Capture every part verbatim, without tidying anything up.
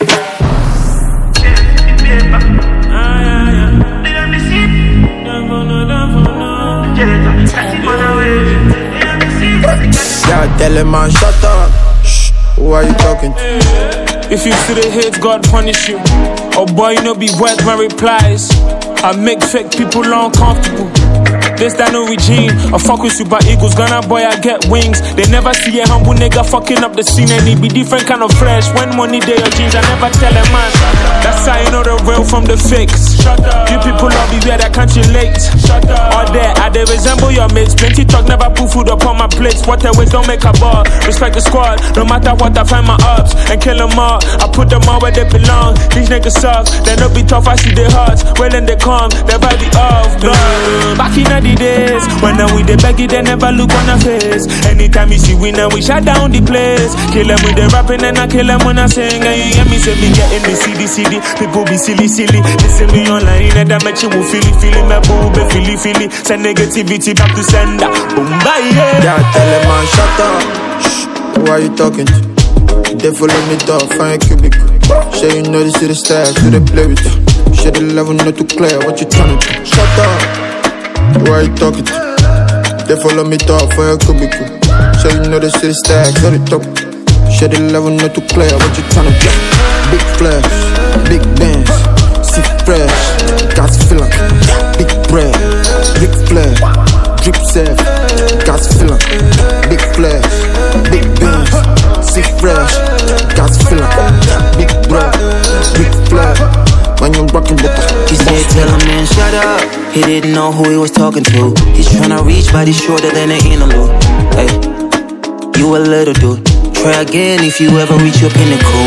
Yeah, tell him man, shut up. Shh, who are you talking to? If you see the hate, God punish you. Oh boy, you know be worth my replies. I make fake people uncomfortable. This that no regime. I fuck with super eagles, Ghana boy, I get wings. They never see a humble nigga fucking up the scene, and it be different kind of flesh. When money day your jeans, I never tell a man. That's how you know the real from the fakes. Shut up. You people love me where that can't relate. Shut up. All there, I they resemble your mates. Plenty talk, never put food upon my plates. What the ways don't make a ball. Respect the squad, no matter what, I find my ups and kill them all. I put them all where they belong. These niggas suck, they no be tough, I see their hearts. Well, then they come, they vibe it off. Blood. Back in the days, when I'm with the baggy, they never look on our face. Anytime you see we now, we shut down the place. Kill them with the rapping and I kill them when I sing. And you hear me say me getting the C D C D. People be silly, silly. Listen me online and that make you feel it, feel it. My boo be feel it, feel it. Send negativity back to sender. Boom, bye, yeah. Yeah, tell him man, shut up. Shh, who are you talking to? They follow me dog, find cubic. Say you know this is the style, so they play with you. Share the level not too clear, what you trying to do? Shut up. Who are you talking to? They follow me talk for your cubicle. So you know the city stack, so they talk. Share the level not too clear, what you tryna do? Big flash, big bands, see fresh, gas filler. Big bread, big flash, drip safe, gas filler. Big flash, big bands, see fresh, gas filler. Big bread, big flash. When you're rockin' with the He said, tell a man, shut up. He didn't know who he was talking to. He's tryna reach, but he's shorter than an antelope. Hey, you a little dude. Try again if you ever reach your pinnacle.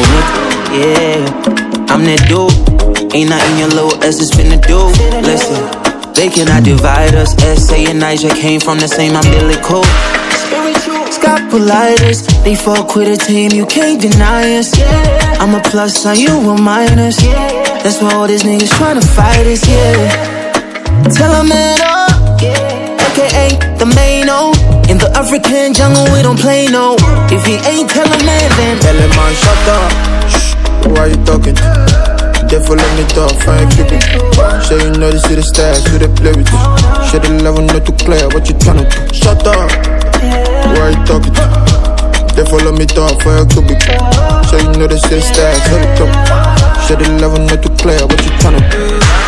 Yeah, I'm that dude. Ain't nothing your little S is finna do. Listen, they cannot divide us. S A and Niger came from the same umbilical. Scopolitis, they fuck with a team, you can't deny us. I'm a plus sign, you a minus. That's why all these niggas tryna fight us, yeah. Tell a man up, A K A the main O. In the African jungle, we don't play no. If he ain't tell a man, then tell him man, shut up. Shh, who are you talking to? They follow me talk, find cubic. Say you know this is the style, so they play with you. Share the level not too clear, what you tryna do? Shut up. Who are you talking to? They follow me talk for your cubic. So you know this is the style, so they talk. Share the level not too clear, what you tryna do?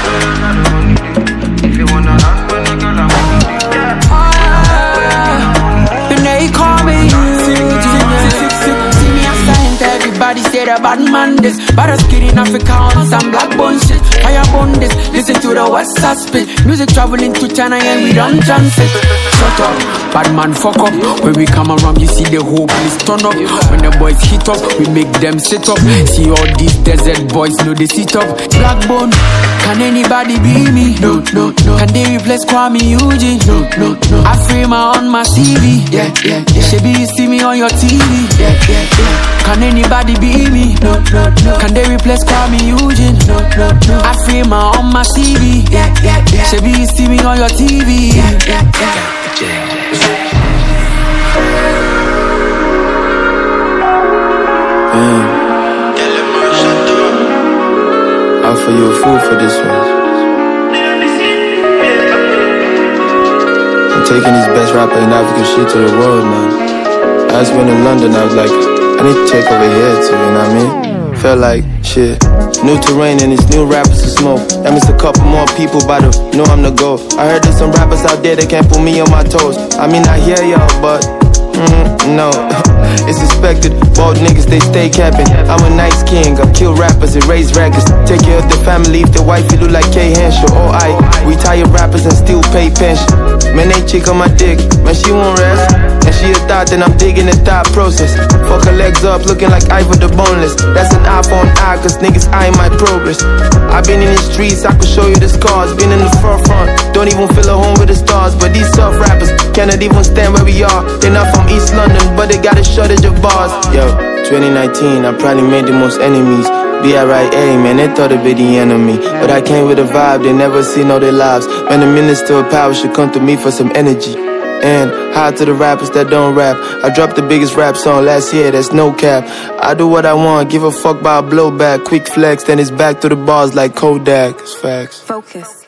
If you wanna run, when I got a when they call me, see me assigned, everybody say the bad man this. But a skid in Africa on some black bone shit. Fire bone this, listen to the West Side spit. Music traveling to China and we don't transit. Shut up, bad man fuck up. When we come around you see the whole place turn up. When the boys hit up, we make them sit up. See all these desert boys know they sit up. Black bone, can anybody be me? No, no, no. Can they replace Kwame Eugene? No, no, no. I frame her on my C V. Yeah, yeah, yeah. Shebi you see me on your T V. Yeah, yeah, yeah. Can anybody be me? No, no, no. Can they replace Kwame Eugene? No, no, no. I frame her on my C V. Yeah, yeah, yeah. Shebi you see me on your T V. Yeah, yeah, yeah. Man, I offer you a fool for this one. I'm taking this best rapper in African shit to the world, man. I just went to London, I was like, I need to check over here too, you know what I mean? Felt like, shit, new terrain and it's new rappers to smoke. That means a couple more people by the know I'm the GOAT. I heard there's some rappers out there that can't put me on my toes. I mean, I hear y'all, but mm, no, it's expected. Bald niggas, they stay capping. I'm a nice king, I kill rappers and raise rackets. Take care of the family if the wife look like Kay Henshaw. Or I retire rappers and still pay pension. Man, they chick on my dick, man, she won't rest. And she a thought, then I'm digging the thought process. Fuck her legs up, looking like Ivor the Boneless. That's an eye for an eye, cause niggas eyeing my progress. I've been in the streets, I could show you the scars. Been in the forefront, don't even feel at home with the stars. But these soft rappers cannot even stand where we are. They're not from East London, but they got a shortage of bars. Yo, twenty nineteen, I probably made the most enemies. B R I A, man, they thought it'd be the enemy. But I came with a vibe, they never seen all their lives. Man, the minister of power should come to me for some energy. And hi to the rappers that don't rap. I dropped the biggest rap song last year, that's no cap. I do what I want, give a fuck about a blowback. Quick flex, then it's back to the bars like Kodak. It's facts. Focus.